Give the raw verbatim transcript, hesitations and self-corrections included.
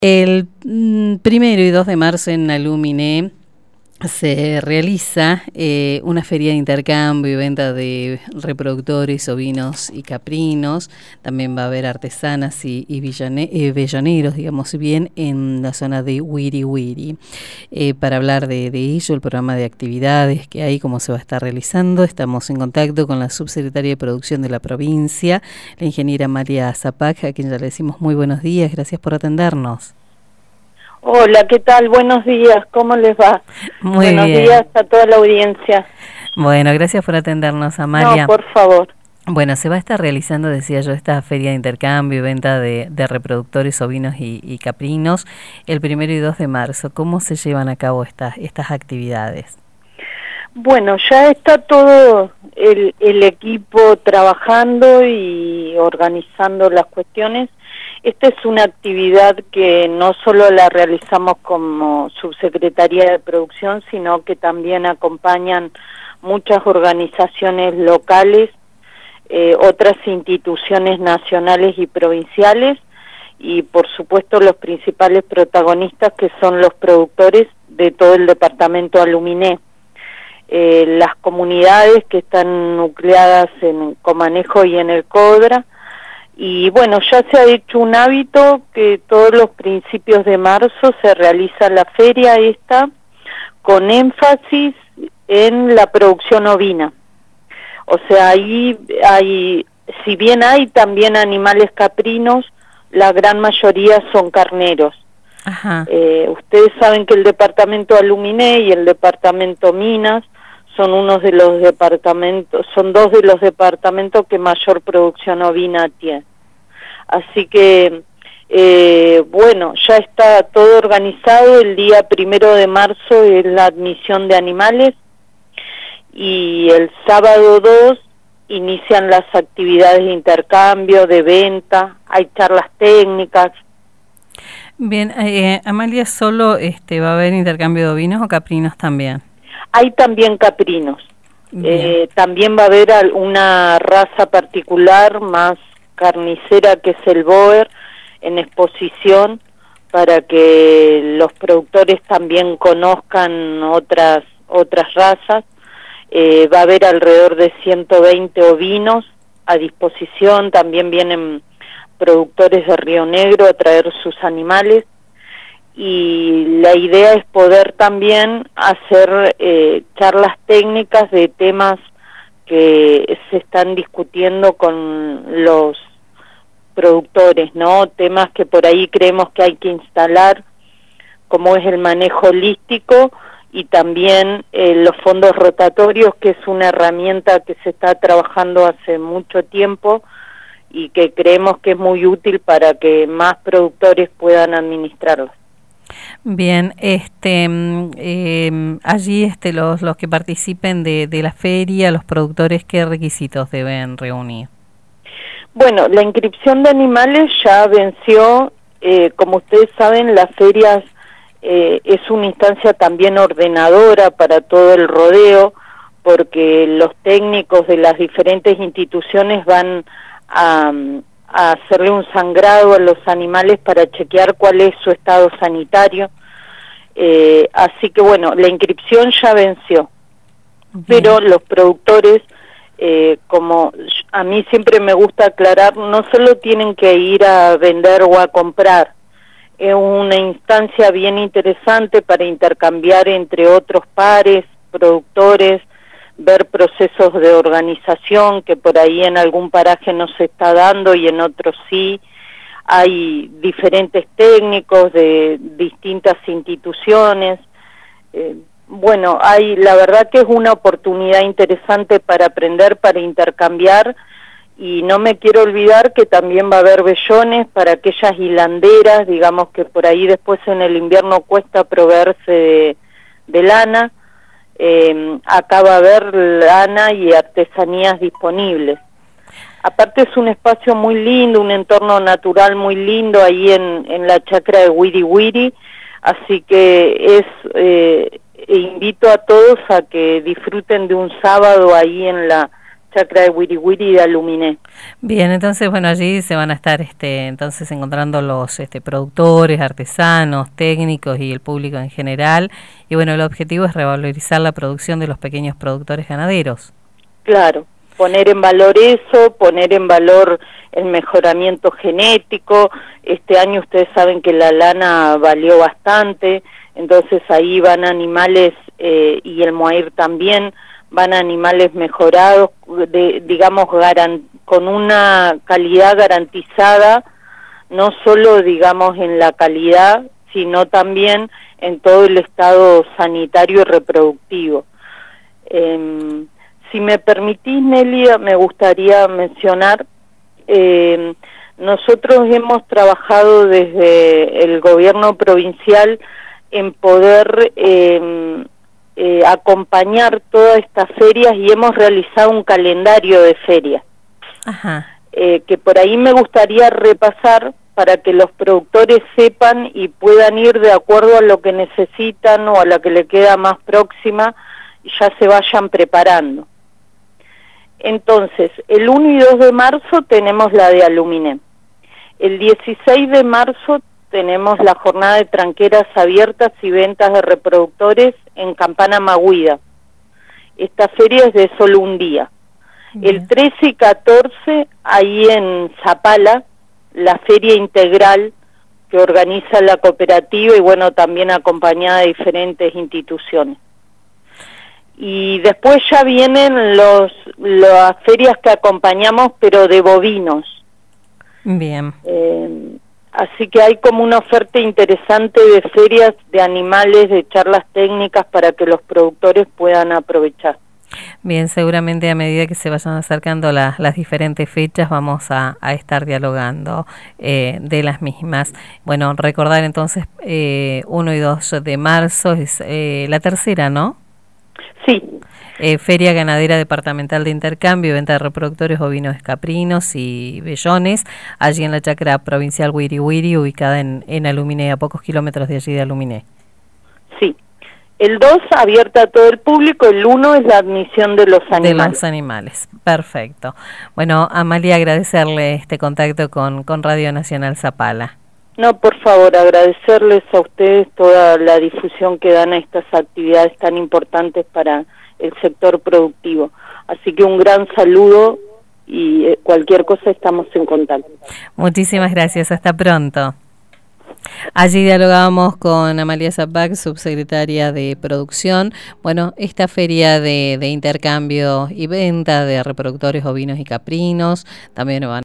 El mm, primero y dos de marzo en Aluminé se realiza eh, una feria de intercambio y venta de reproductores, ovinos y caprinos. También va a haber artesanas y, y villane, eh, vellaneros, digamos bien, en la zona de Wiri Wiri. Eh, para hablar de, de ello, el programa de actividades que hay, cómo se va a estar realizando, estamos en contacto con la subsecretaria de Producción de la provincia, la ingeniera Amalia Zapac, a quien ya le decimos muy buenos días. Gracias por atendernos. Hola, ¿qué tal? Buenos días, ¿cómo les va? Muy Buenos bien. días a toda la audiencia. Bueno, gracias por atendernos, Amalia. No, por favor. Bueno, se va a estar realizando, decía yo, esta feria de intercambio y venta de, de reproductores ovinos y, y caprinos el primero y dos de marzo. ¿Cómo se llevan a cabo estas estas actividades? Bueno, ya está todo el, el equipo trabajando y organizando las cuestiones. Esta es una actividad que no solo la realizamos como subsecretaría de producción, sino que también acompañan muchas organizaciones locales, eh, otras instituciones nacionales y provinciales, y por supuesto los principales protagonistas que son los productores de todo el departamento Aluminé. Eh, las comunidades que están nucleadas en Comanejo y en el Codra. Y bueno, ya se ha hecho un hábito que todos los principios de marzo se realiza la feria esta con énfasis en la producción ovina. O sea, ahí hay, si bien hay también animales caprinos, la gran mayoría son carneros. Ajá. Eh, ustedes saben que el departamento Aluminé y el departamento Minas son unos de los departamentos, son dos de los departamentos que mayor producción ovina tiene. Así que, eh, bueno, ya está todo organizado. El día primero de marzo es la admisión de animales y el sábado dos inician las actividades de intercambio, de venta, hay charlas técnicas. Bien, eh, Amalia, ¿solo este, va a haber intercambio de ovinos o caprinos también? Hay también caprinos. Eh, también va a haber una raza particular más carnicera que es el Boer en exposición para que los productores también conozcan otras otras razas. Eh, va a haber alrededor de ciento veinte ovinos a disposición. También vienen productores de Río Negro a traer sus animales. Y la idea es poder también hacer eh, charlas técnicas de temas que se están discutiendo con los productores, ¿no? Temas que por ahí creemos que hay que instalar, como es el manejo holístico y también eh, los fondos rotatorios, que es una herramienta que se está trabajando hace mucho tiempo y que creemos que es muy útil para que más productores puedan administrarlos. Bien, este, eh, allí este, los, los que participen de, de la feria, los productores, ¿qué requisitos deben reunir? Bueno, la inscripción de animales ya venció. Eh, como ustedes saben, las ferias eh, es una instancia también ordenadora para todo el rodeo, porque los técnicos de las diferentes instituciones van a... a hacerle un sangrado a los animales para chequear cuál es su estado sanitario. Eh, así que bueno, la inscripción ya venció. Bien. Pero los productores, eh, como a mí siempre me gusta aclarar, no solo tienen que ir a vender o a comprar, es una instancia bien interesante para intercambiar entre otros pares, productores, ver procesos de organización que por ahí en algún paraje no se está dando y en otros sí. Hay diferentes técnicos de distintas instituciones. Eh, bueno, hay, la verdad que es una oportunidad interesante para aprender, para intercambiar, y no me quiero olvidar que también va a haber vellones para aquellas hilanderas, digamos que por ahí después en el invierno cuesta proveerse de, de lana. Eh, acá va a haber lana y artesanías disponibles. Aparte es un espacio muy lindo, un entorno natural muy lindo ahí en, en la chacra de Wiri Wiri, así que es eh, invito a todos a que disfruten de un sábado ahí en la chacra de Wiriwiri y de Aluminé. Bien, entonces, bueno, allí se van a estar este, entonces encontrando los este, productores, artesanos, técnicos y el público en general. Y bueno, el objetivo es revalorizar la producción de los pequeños productores ganaderos. Claro, poner en valor eso, poner en valor el mejoramiento genético. Este año ustedes saben que la lana valió bastante, entonces ahí van animales, eh, y el mohair también, van animales mejorados, de, digamos, garan, con una calidad garantizada, no solo, digamos, en la calidad, sino también en todo el estado sanitario y reproductivo. Eh, si me permitís, Nelia, me gustaría mencionar, eh, nosotros hemos trabajado desde el gobierno provincial en poder eh, eh, acompañar todas estas ferias y hemos realizado un calendario de ferias. Ajá. Eh, que por ahí me gustaría repasar para que los productores sepan y puedan ir de acuerdo a lo que necesitan o a la que le queda más próxima y ya se vayan preparando. Entonces, el uno y dos de marzo tenemos la de Aluminé. El dieciséis de marzo tenemos la jornada de tranqueras abiertas y ventas de reproductores en Campana Maguida. Esta feria es de solo un día. Bien. El trece y catorce, ahí en Zapala, la feria integral que organiza la cooperativa y bueno, también acompañada de diferentes instituciones. Y después ya vienen los las ferias que acompañamos, pero de bovinos. Bien. Eh, así que hay como una oferta interesante de ferias de animales, de charlas técnicas para que los productores puedan aprovechar. Bien, seguramente a medida que se vayan acercando la, las diferentes fechas vamos a, a estar dialogando eh, de las mismas. Bueno, recordar entonces eh, uno y dos de marzo es eh, la tercera, ¿no? Sí. Eh, Feria Ganadera Departamental de Intercambio, venta de reproductores ovinos caprinos y vellones, allí en la chacra provincial Wiriwiri, ubicada en, en Aluminé, a pocos kilómetros de allí de Aluminé. Sí. El dos abierta a todo el público, el uno es la admisión de los animales. De los animales, perfecto. Bueno, Amalia, agradecerle este contacto con, con Radio Nacional Zapala. No, por favor, agradecerles a ustedes toda la difusión que dan a estas actividades tan importantes para el sector productivo. Así que un gran saludo y eh, cualquier cosa estamos en contacto. Muchísimas gracias, hasta pronto. Allí dialogábamos con Amalia Zapac, subsecretaria de Producción. Bueno, esta feria de, de intercambio y venta de reproductores ovinos y caprinos también van